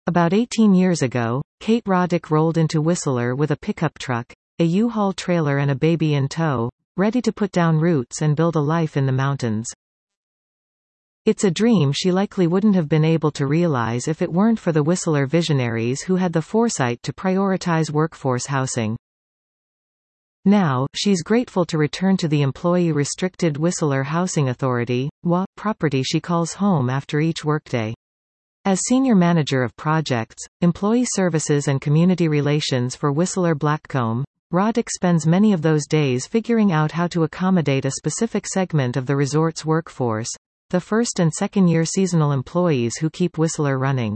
About 18 years ago, Kate Roddick rolled into Whistler with a pickup truck, a U-Haul trailer and a baby in tow, ready to put down roots and build a life in the mountains. It's a dream she likely wouldn't have been able to realize if it weren't for the Whistler visionaries who had the foresight to prioritize workforce housing. Now, she's grateful to return to the employee-restricted Whistler Housing Authority, WA, property she calls home after each workday. As Senior Manager of Projects, Employee Services and Community Relations for Whistler Blackcomb, Roddick spends many of those days figuring out how to accommodate a specific segment of the resort's workforce, the first- and second-year seasonal employees who keep Whistler running.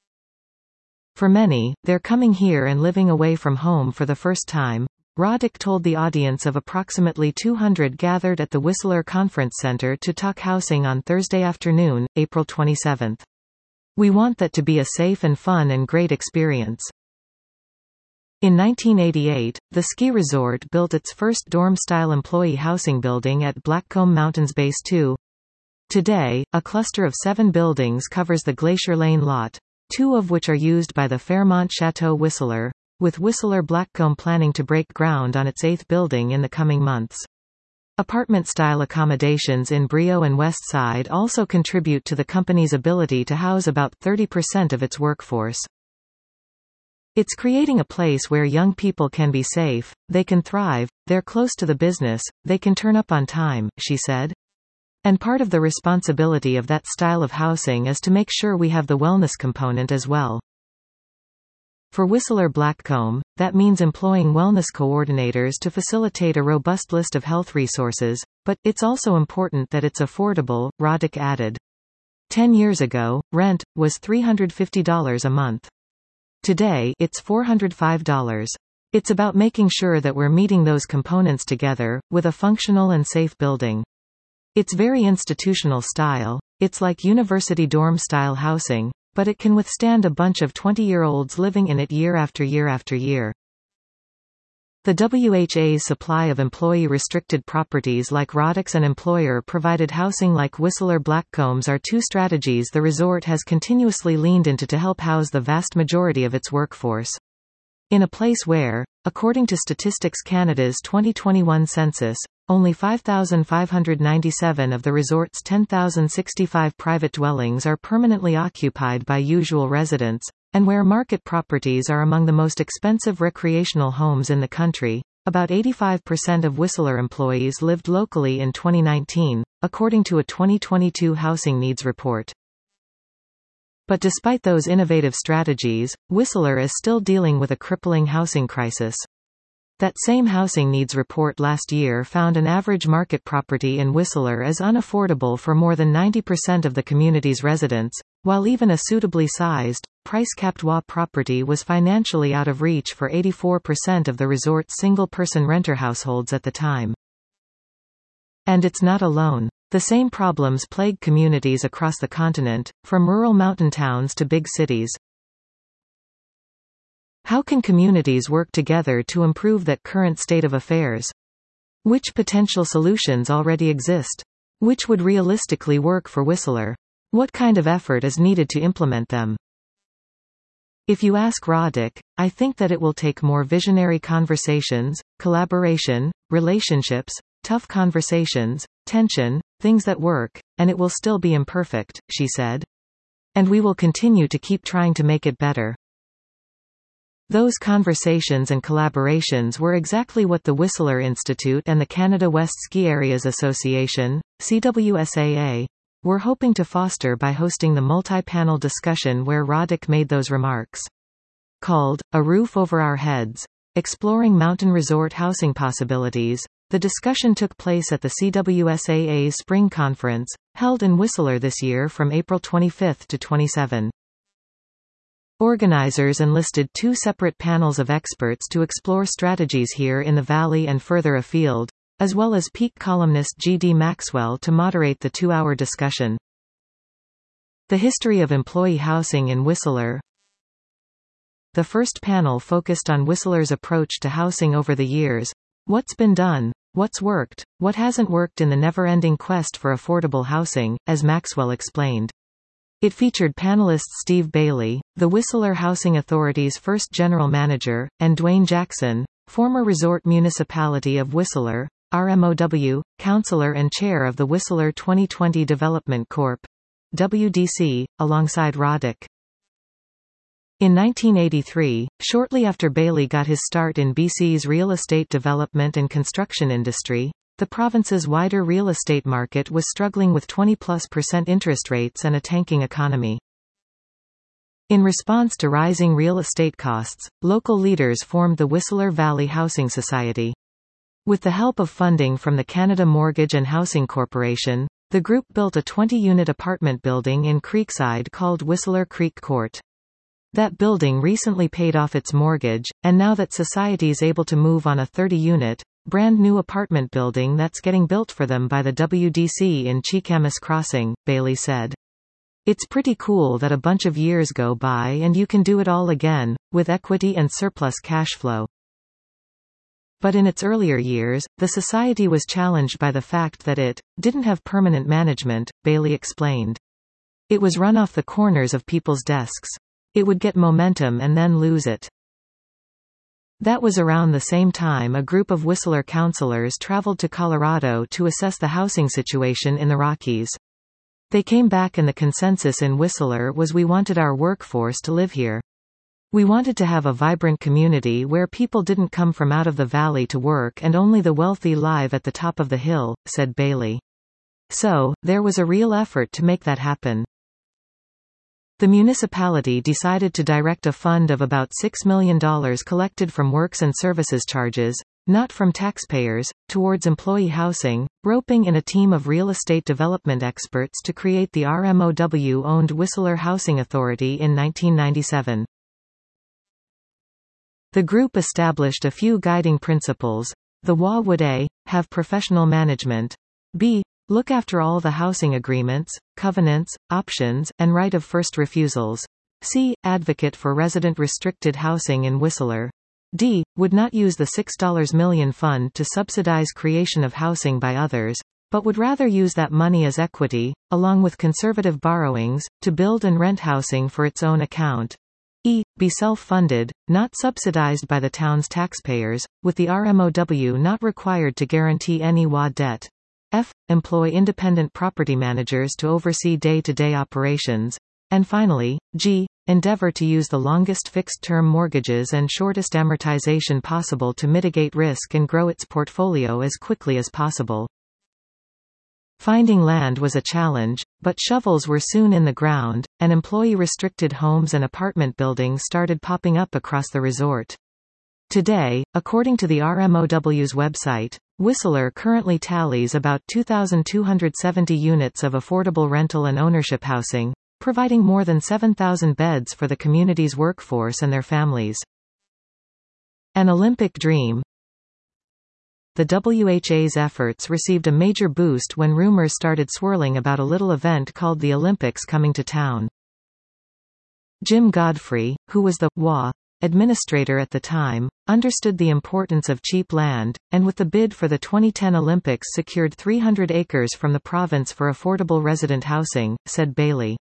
For many, they're coming here and living away from home for the first time, Roddick told the audience of approximately 200 gathered at the Whistler Conference Center to talk housing on Thursday afternoon, April 27. We want that to be a safe and fun and great experience. In 1988, the ski resort built its first dorm-style employee housing building at Blackcomb Mountains Base 2. Today, a cluster of 7 buildings covers the Glacier Lane lot, 2 of which are used by the Fairmont Chateau Whistler, with Whistler Blackcomb planning to break ground on its 8th building in the coming months. Apartment-style accommodations in Brio and West Side also contribute to the company's ability to house about 30% of its workforce. It's creating a place where young people can be safe, they can thrive, they're close to the business, they can turn up on time, she said. And part of the responsibility of that style of housing is to make sure we have the wellness component as well. For Whistler Blackcomb, that means employing wellness coordinators to facilitate a robust list of health resources, but it's also important that it's affordable, Roddick added. 10 years ago, rent was $350 a month. Today, it's $405. It's about making sure that we're meeting those components together, with a functional and safe building. It's very institutional style, it's like university dorm-style housing, but it can withstand a bunch of 20-year-olds living in it year after year after year. The WHA's supply of employee-restricted properties like Roddick's and employer-provided housing like Whistler Blackcomb's are 2 strategies the resort has continuously leaned into to help house the vast majority of its workforce. In a place where, according to Statistics Canada's 2021 census, only 5,597 of the resort's 10,065 private dwellings are permanently occupied by usual residents, and where market properties are among the most expensive recreational homes in the country, about 85% of Whistler employees lived locally in 2019, according to a 2022 Housing Needs Report. But despite those innovative strategies, Whistler is still dealing with a crippling housing crisis. That same Housing Needs Report last year found an average market property in Whistler is unaffordable for more than 90% of the community's residents, while even a suitably sized, price-capped WA property was financially out of reach for 84% of the resort's single-person renter households at the time. And it's not alone. The same problems plague communities across the continent, from rural mountain towns to big cities. How can communities work together to improve that current state of affairs? Which potential solutions already exist? Which would realistically work for Whistler? What kind of effort is needed to implement them? If you ask Roddick, I think that it will take more visionary conversations, collaboration, relationships, tough conversations, tension, things that work, and it will still be imperfect, she said. And we will continue to keep trying to make it better. Those conversations and collaborations were exactly what the Whistler Institute and the Canada West Ski Areas Association, CWSAA, were hoping to foster by hosting the multi-panel discussion where Roddick made those remarks. Called, A Roof Over Our Heads, Exploring Mountain Resort Housing Possibilities, the discussion took place at the CWSAA's Spring Conference, held in Whistler this year from April 25 to 27. Organizers enlisted 2 separate panels of experts to explore strategies here in the valley and further afield, as well as Peak columnist G.D. Maxwell to moderate the 2-hour discussion. The history of employee housing in Whistler. The first panel focused on Whistler's approach to housing over the years, what's been done, what's worked, what hasn't worked in the never-ending quest for affordable housing, as Maxwell explained. It featured panelists Steve Bailey, the Whistler Housing Authority's first general manager, and Dwayne Jackson, former Resort Municipality of Whistler, RMOW, councillor and chair of the Whistler 2020 Development Corp. WDC, alongside Roddick. In 1983, shortly after Bailey got his start in BC's real estate development and construction industry, the province's wider real estate market was struggling with 20+% interest rates and a tanking economy. In response to rising real estate costs, local leaders formed the Whistler Valley Housing Society. With the help of funding from the Canada Mortgage and Housing Corporation, the group built a 20-unit apartment building in Creekside called Whistler Creek Court. That building recently paid off its mortgage, and now that society's able to move on a 30-unit, brand new apartment building that's getting built for them by the WDC in Cheakamus Crossing, Bailey said. It's pretty cool that a bunch of years go by and you can do it all again, with equity and surplus cash flow. But in its earlier years, the society was challenged by the fact that it didn't have permanent management, Bailey explained. It was run off the corners of people's desks. It would get momentum and then lose it. That was around the same time a group of Whistler councillors traveled to Colorado to assess the housing situation in the Rockies. They came back and the consensus in Whistler was we wanted our workforce to live here. We wanted to have a vibrant community where people didn't come from out of the valley to work and only the wealthy live at the top of the hill, said Bailey. So, there was a real effort to make that happen. The municipality decided to direct a fund of about $6 million collected from works and services charges, not from taxpayers, towards employee housing, roping in a team of real estate development experts to create the RMOW-owned Whistler Housing Authority in 1997. The group established a few guiding principles. The WA would A. have professional management. B. look after all the housing agreements, covenants, options, and right of first refusals. C. advocate for resident restricted housing in Whistler. D. would not use the $6 million fund to subsidize creation of housing by others, but would rather use that money as equity, along with conservative borrowings, to build and rent housing for its own account. E. be self-funded, not subsidized by the town's taxpayers, with the RMOW not required to guarantee any WA debt. F. employ independent property managers to oversee day-to-day operations. And finally, G. endeavor to use the longest fixed-term mortgages and shortest amortization possible to mitigate risk and grow its portfolio as quickly as possible. Finding land was a challenge, but shovels were soon in the ground, and employee-restricted homes and apartment buildings started popping up across the resort. Today, according to the RMOW's website, Whistler currently tallies about 2,270 units of affordable rental and ownership housing, providing more than 7,000 beds for the community's workforce and their families. An Olympic dream. The WHA's efforts received a major boost when rumors started swirling about a little event called the Olympics coming to town. Jim Godfrey, who was the WA administrator at the time, understood the importance of cheap land, and with the bid for the 2010 Olympics secured 300 acres from the province for affordable resident housing, said Bailey.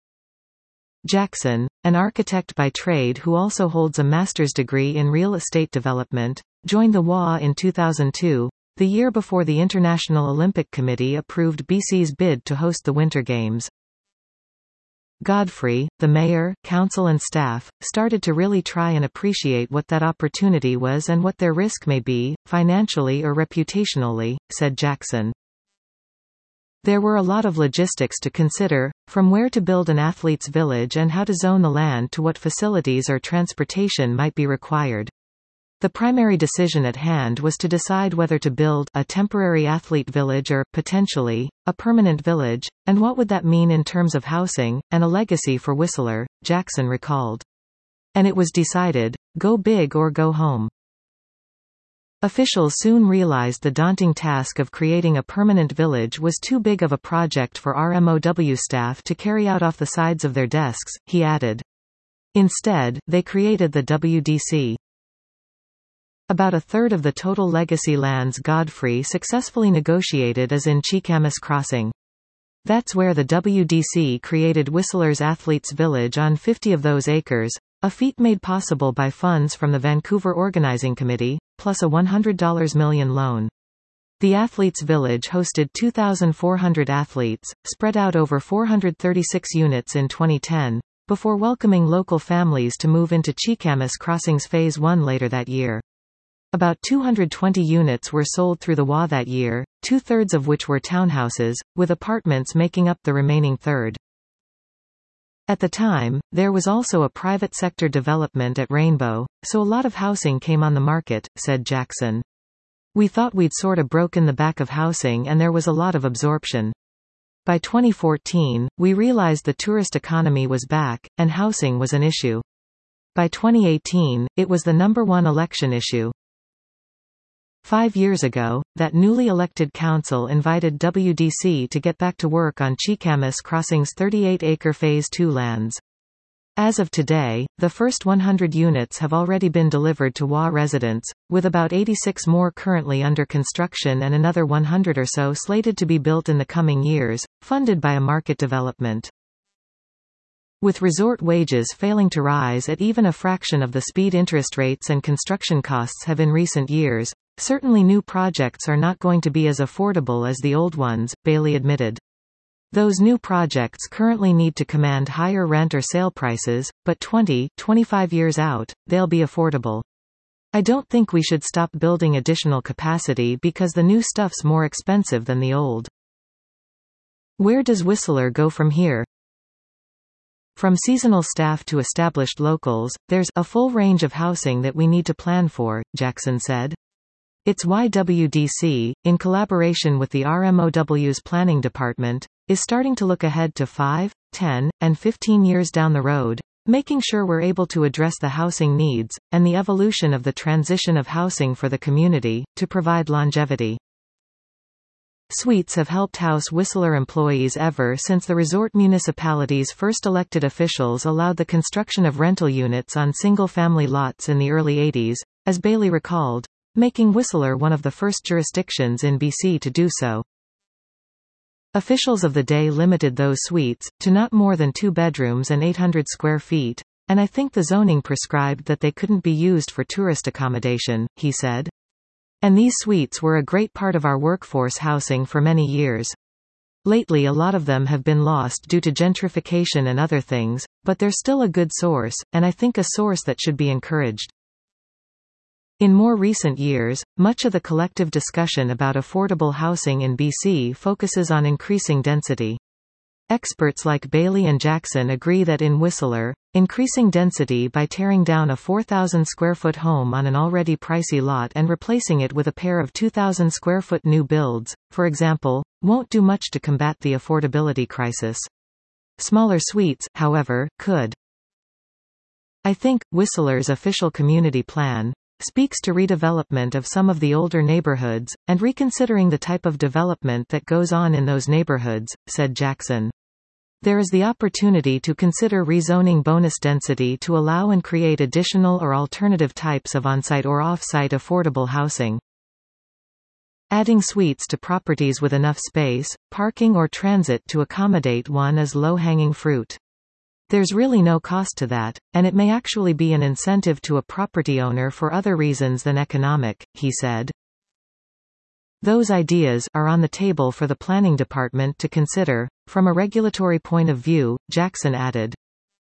Jackson, an architect by trade who also holds a master's degree in real estate development, joined the WA in 2002, the year before the International Olympic Committee approved BC's bid to host the Winter Games. Godfrey, the mayor, council and staff, started to really try and appreciate what that opportunity was and what their risk may be, financially or reputationally, said Jackson. There were a lot of logistics to consider, from where to build an athlete's village and how to zone the land to what facilities or transportation might be required. The primary decision at hand was to decide whether to build a temporary athlete village or, potentially, a permanent village, and what would that mean in terms of housing, and a legacy for Whistler, Jackson recalled. And it was decided, go big or go home. Officials soon realized the daunting task of creating a permanent village was too big of a project for RMOW staff to carry out off the sides of their desks, he added. Instead, they created the WDC. About a third of the total legacy lands Godfrey successfully negotiated is in Cheakamus Crossing. That's where the WDC created Whistler's Athletes Village on 50 of those acres, a feat made possible by funds from the Vancouver Organizing Committee, plus a $100 million loan. The Athletes Village hosted 2,400 athletes, spread out over 436 units in 2010, before welcoming local families to move into Cheekamus Crossings Phase 1 later that year. About 220 units were sold through the WA that year, two-thirds of which were townhouses, with apartments making up the remaining third. At the time, there was also a private sector development at Rainbow, so a lot of housing came on the market, said Jackson. We thought we'd sorta broken the back of housing and there was a lot of absorption. By 2014, we realized the tourist economy was back, and housing was an issue. By 2018, it was the #1 election issue. 5 years ago, that newly elected council invited WDC to get back to work on Cheekamus Crossings' 38-acre Phase 2 lands. As of today, the first 100 units have already been delivered to WA residents, with about 86 more currently under construction and another 100 or so slated to be built in the coming years, funded by a market development. With resort wages failing to rise at even a fraction of the speed interest rates and construction costs have in recent years, certainly new projects are not going to be as affordable as the old ones, Bailey admitted. Those new projects currently need to command higher rent or sale prices, but 20–25 years out, they'll be affordable. I don't think we should stop building additional capacity because the new stuff's more expensive than the old. Where does Whistler go from here? From seasonal staff to established locals, there's a full range of housing that we need to plan for, Jackson said. It's why WDC, in collaboration with the RMOW's planning department, is starting to look ahead to 5, 10, and 15 years down the road, making sure we're able to address the housing needs, and the evolution of the transition of housing for the community, to provide longevity. Suites have helped house Whistler employees ever since the resort municipality's first elected officials allowed the construction of rental units on single-family lots in the early 80s, as Bailey recalled, making Whistler one of the first jurisdictions in BC to do so. Officials of the day limited those suites to not more than 2 bedrooms and 800 square feet, and I think the zoning prescribed that they couldn't be used for tourist accommodation, he said. And these suites were a great part of our workforce housing for many years. Lately a lot of them have been lost due to gentrification and other things, but they're still a good source, and I think a source that should be encouraged. In more recent years, much of the collective discussion about affordable housing in BC focuses on increasing density. Experts like Bailey and Jackson agree that in Whistler, increasing density by tearing down a 4,000 square foot home on an already pricey lot and replacing it with a pair of 2,000 square foot new builds, for example, won't do much to combat the affordability crisis. Smaller suites, however, could. I think Whistler's official community plan speaks to redevelopment of some of the older neighborhoods, and reconsidering the type of development that goes on in those neighborhoods, said Jackson. There is the opportunity to consider rezoning bonus density to allow and create additional or alternative types of on-site or off-site affordable housing. Adding suites to properties with enough space, parking or transit to accommodate one is low-hanging fruit. There's really no cost to that, and it may actually be an incentive to a property owner for other reasons than economic, he said. Those ideas are on the table for the planning department to consider. From a regulatory point of view, Jackson added.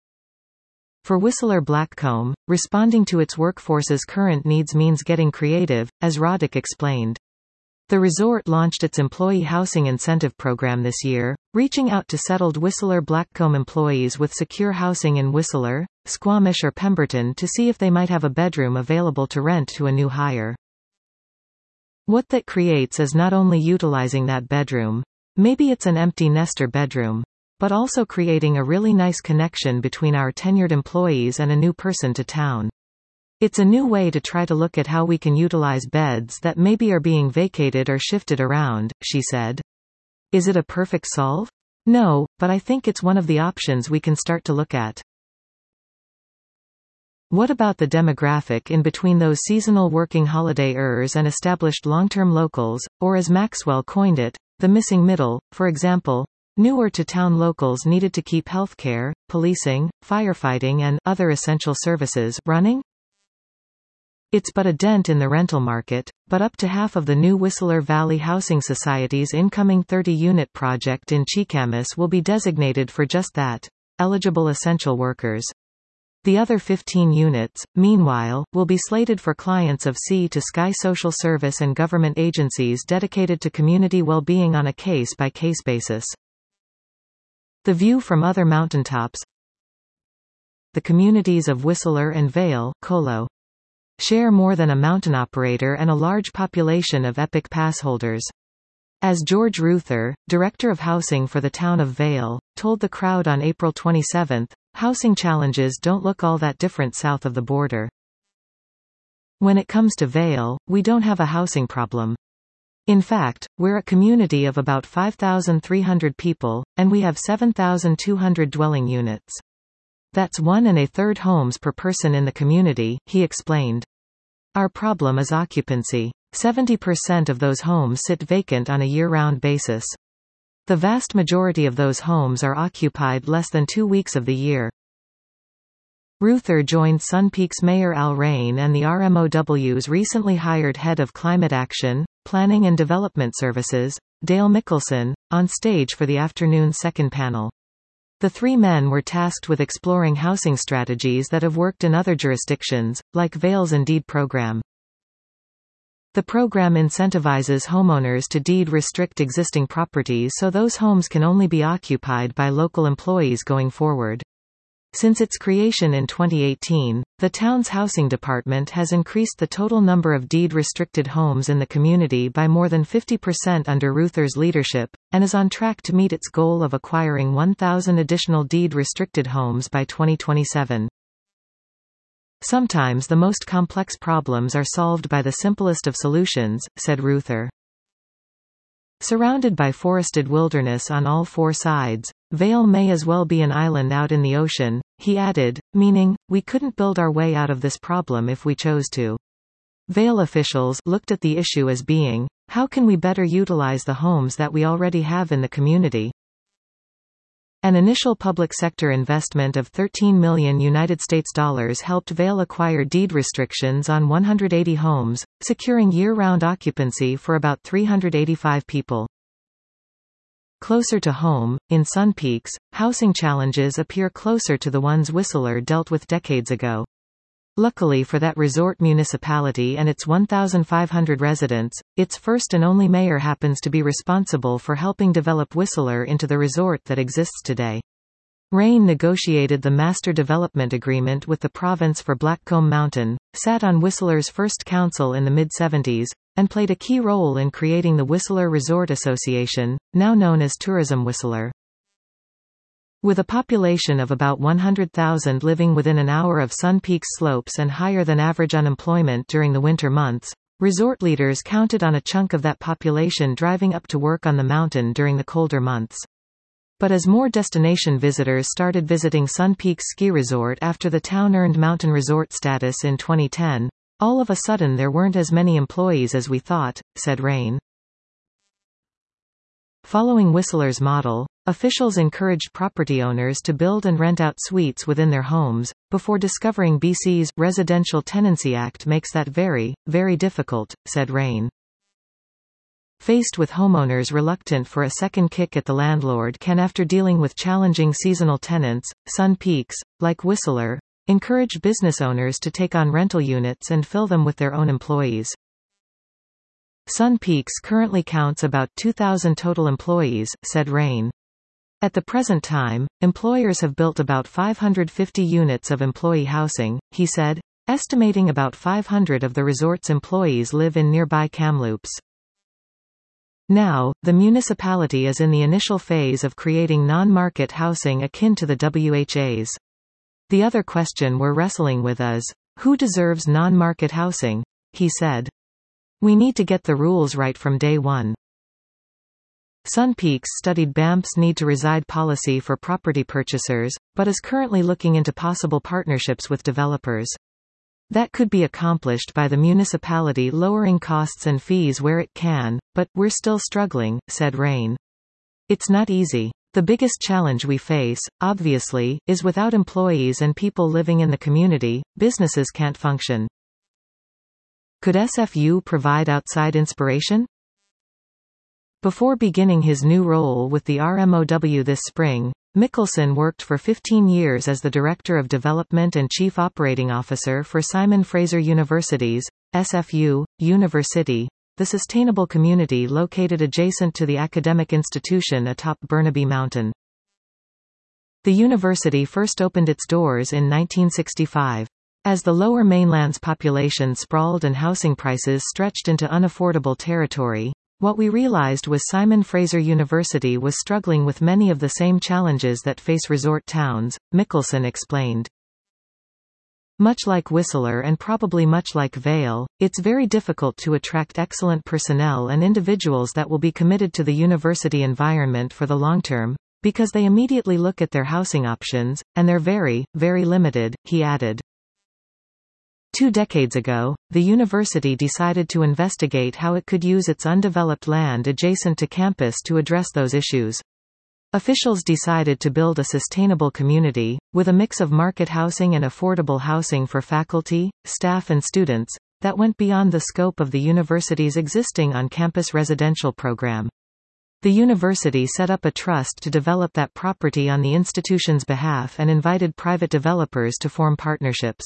For Whistler Blackcomb, responding to its workforce's current needs means getting creative, as Roddick explained. The resort launched its employee housing incentive program this year, reaching out to settled Whistler Blackcomb employees with secure housing in Whistler, Squamish or Pemberton to see if they might have a bedroom available to rent to a new hire. What that creates is not only utilizing that bedroom, maybe it's an empty nester bedroom, but also creating a really nice connection between our tenured employees and a new person to town. It's a new way to try to look at how we can utilize beds that maybe are being vacated or shifted around, she said. Is it a perfect solve? No, but I think it's one of the options we can start to look at. What about the demographic in between those seasonal working holiday-ers and established long-term locals, or as Maxwell coined it, the missing middle, for example, Newer to town locals needed to keep healthcare, policing, firefighting and other essential services running. It's but a dent in the rental market, but up to half of the new Whistler Valley Housing Society's incoming 30-unit project in Cheekamus will be designated for just that, eligible essential workers. The other 15 units, meanwhile, will be slated for clients of Sea to Sky social service and government agencies dedicated to community well-being on a case-by-case basis. The view from other mountaintops. The communities of Whistler and Vail, Colo, share more than a mountain operator and a large population of Epic Pass holders. As George Ruther, director of housing for the town of Vail, told the crowd on April 27, housing challenges don't look all that different south of the border. When it comes to Vail, we don't have a housing problem. In fact, we're a community of about 5,300 people, and we have 7,200 dwelling units. That's 1 1/3 homes per person in the community, he explained. Our problem is occupancy. 70% of those homes sit vacant on a year-round basis. The vast majority of those homes are occupied less than 2 weeks of the year. Ruther joined Sun Peak's Mayor Al Rain and the RMOW's recently hired head of climate action, planning and development services, Dale Mickelson, on stage for the afternoon's second panel. The three men were tasked with exploring housing strategies that have worked in other jurisdictions, like Vail's Indeed program. The program incentivizes homeowners to deed restrict existing properties so those homes can only be occupied by local employees going forward. Since its creation in 2018, the town's housing department has increased the total number of deed-restricted homes in the community by more than 50% under Ruther's leadership, and is on track to meet its goal of acquiring 1,000 additional deed-restricted homes by 2027. Sometimes the most complex problems are solved by the simplest of solutions, said Ruther. Surrounded by forested wilderness on all four sides, Vail may as well be an island out in the ocean, he added, meaning, we couldn't build our way out of this problem if we chose to. Vail officials looked at the issue as being, how can we better utilize the homes that we already have in the community? An initial public sector investment of $13 million helped Vail acquire deed restrictions on 180 homes, securing year-round occupancy for about 385 people. Closer to home, in Sun Peaks, housing challenges appear closer to the ones Whistler dealt with decades ago. Luckily for that resort municipality and its 1,500 residents, its first and only mayor happens to be responsible for helping develop Whistler into the resort that exists today. Rain negotiated the Master Development Agreement with the province for Blackcomb Mountain, sat on Whistler's first council in the mid-70s, and played a key role in creating the Whistler Resort Association, now known as Tourism Whistler. With a population of about 100,000 living within an hour of Sun Peaks slopes and higher than average unemployment during the winter months, resort leaders counted on a chunk of that population driving up to work on the mountain during the colder months. But as more destination visitors started visiting Sun Peaks Ski Resort after the town earned mountain resort status in 2010, all of a sudden there weren't as many employees as we thought, said Rain. Following Whistler's model, officials encouraged property owners to build and rent out suites within their homes, before discovering BC's Residential Tenancy Act makes that very, very difficult, said Rain. Faced with homeowners reluctant for a second kick at the landlord can, after dealing with challenging seasonal tenants, Sun Peaks, like Whistler, encourage business owners to take on rental units and fill them with their own employees. Sun Peaks currently counts about 2,000 total employees, said Rain. At the present time, employers have built about 550 units of employee housing, he said, estimating about 500 of the resort's employees live in nearby Kamloops. Now, the municipality is in the initial phase of creating non-market housing akin to the WHA's. The other question we're wrestling with is, who deserves non-market housing? He said. We need to get the rules right from day one. Sun Peaks studied Banff's need to reside policy for property purchasers, but is currently looking into possible partnerships with developers. That could be accomplished by the municipality lowering costs and fees where it can, but we're still struggling, said Rain. It's not easy. The biggest challenge we face, obviously, is without employees and people living in the community, businesses can't function. Could SFU provide outside inspiration? Before beginning his new role with the RMOW this spring, Mickelson worked for 15 years as the Director of Development and Chief Operating Officer for Simon Fraser University's, SFU, University, the sustainable community located adjacent to the academic institution atop Burnaby Mountain. The university first opened its doors in 1965. As the Lower Mainland's population sprawled and housing prices stretched into unaffordable territory, what we realized was Simon Fraser University was struggling with many of the same challenges that face resort towns, Mickelson explained. Much like Whistler and probably much like Vail, it's very difficult to attract excellent personnel and individuals that will be committed to the university environment for the long term, because they immediately look at their housing options, and they're very, very limited, he added. 2 decades ago, the university decided to investigate how it could use its undeveloped land adjacent to campus to address those issues. Officials decided to build a sustainable community, with a mix of market housing and affordable housing for faculty, staff and students, that went beyond the scope of the university's existing on-campus residential program. The university set up a trust to develop that property on the institution's behalf and invited private developers to form partnerships.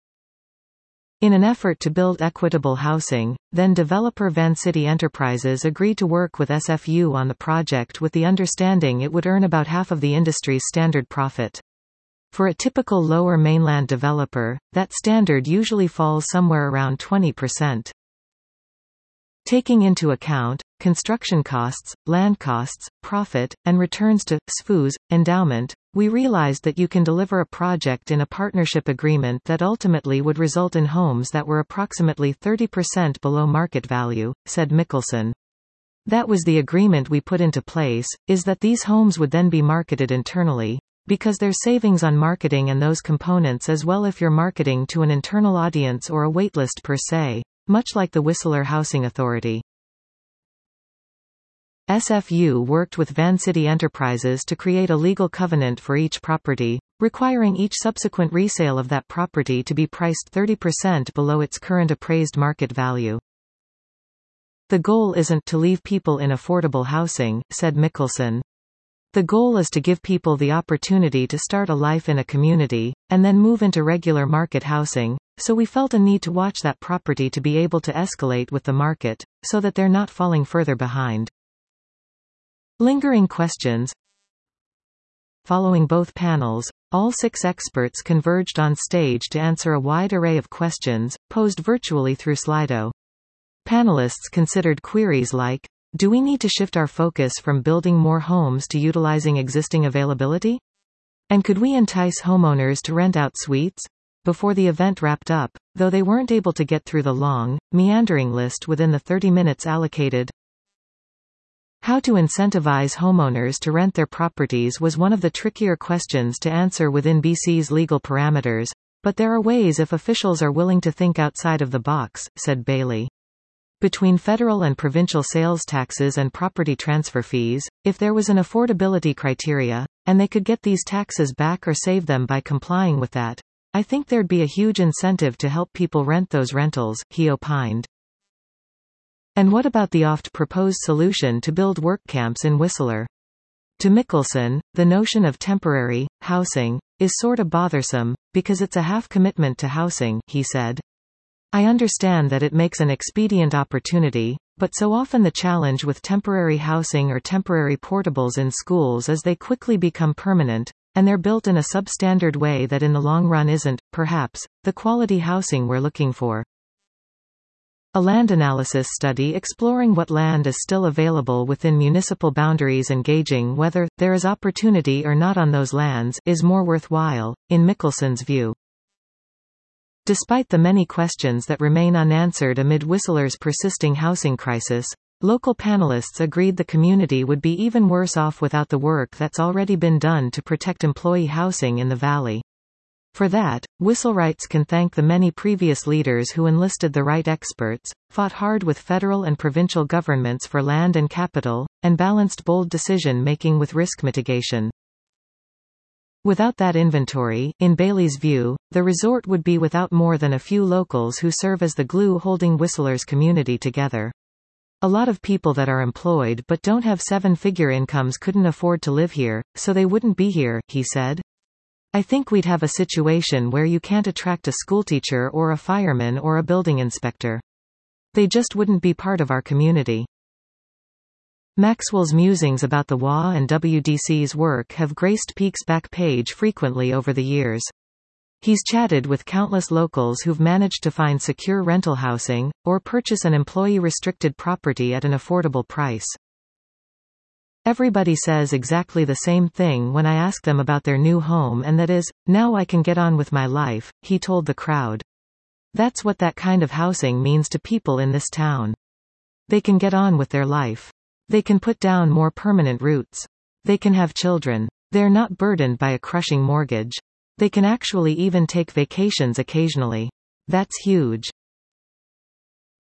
In an effort to build equitable housing, then developer Vancity Enterprises agreed to work with SFU on the project with the understanding it would earn about half of the industry's standard profit. For a typical Lower Mainland developer, that standard usually falls somewhere around 20%. Taking into account construction costs, land costs, profit, and returns to SFU's endowment, we realized that you can deliver a project in a partnership agreement that ultimately would result in homes that were approximately 30% below market value, said Mickelson. That was the agreement we put into place, is that these homes would then be marketed internally, because there's savings on marketing and those components as well if you're marketing to an internal audience or a waitlist per se, much like the Whistler Housing Authority. SFU worked with Vancity Enterprises to create a legal covenant for each property, requiring each subsequent resale of that property to be priced 30% below its current appraised market value. The goal isn't to leave people in affordable housing, said Mickelson. The goal is to give people the opportunity to start a life in a community, and then move into regular market housing, so we felt a need to watch that property to be able to escalate with the market, so that they're not falling further behind. Lingering questions. Following both panels, all 6 experts converged on stage to answer a wide array of questions, posed virtually through Slido. Panelists considered queries like, do we need to shift our focus from building more homes to utilizing existing availability? And could we entice homeowners to rent out suites? Before the event wrapped up, though they weren't able to get through the long, meandering list within the 30 minutes allocated. How to incentivize homeowners to rent their properties was one of the trickier questions to answer within BC's legal parameters, but there are ways if officials are willing to think outside of the box, said Bailey. Between federal and provincial sales taxes and property transfer fees, if there was an affordability criteria, and they could get these taxes back or save them by complying with that, I think there'd be a huge incentive to help people rent those rentals, he opined. And what about the oft-proposed solution to build work camps in Whistler? To Mickelson, the notion of temporary housing is sorta bothersome, because it's a half commitment to housing, he said. I understand that it makes an expedient opportunity, but so often the challenge with temporary housing or temporary portables in schools is they quickly become permanent, and they're built in a substandard way that in the long run isn't, perhaps, the quality housing we're looking for. A land analysis study exploring what land is still available within municipal boundaries and gauging whether there is opportunity or not on those lands is more worthwhile, in Mickelson's view. Despite the many questions that remain unanswered amid Whistler's persisting housing crisis, local panelists agreed the community would be even worse off without the work that's already been done to protect employee housing in the valley. For that, Whistlerites can thank the many previous leaders who enlisted the right experts, fought hard with federal and provincial governments for land and capital, and balanced bold decision-making with risk mitigation. Without that inventory, in Bailey's view, the resort would be without more than a few locals who serve as the glue holding Whistler's community together. A lot of people that are employed but don't have seven-figure incomes couldn't afford to live here, so they wouldn't be here, he said. I think we'd have a situation where you can't attract a schoolteacher or a fireman or a building inspector. They just wouldn't be part of our community. Maxwell's musings about the WA and WDC's work have graced Peak's back page frequently over the years. He's chatted with countless locals who've managed to find secure rental housing, or purchase an employee-restricted property at an affordable price. Everybody says exactly the same thing when I ask them about their new home, and that is, now I can get on with my life, he told the crowd. That's what that kind of housing means to people in this town. They can get on with their life. They can put down more permanent roots. They can have children. They're not burdened by a crushing mortgage. They can actually even take vacations occasionally. That's huge.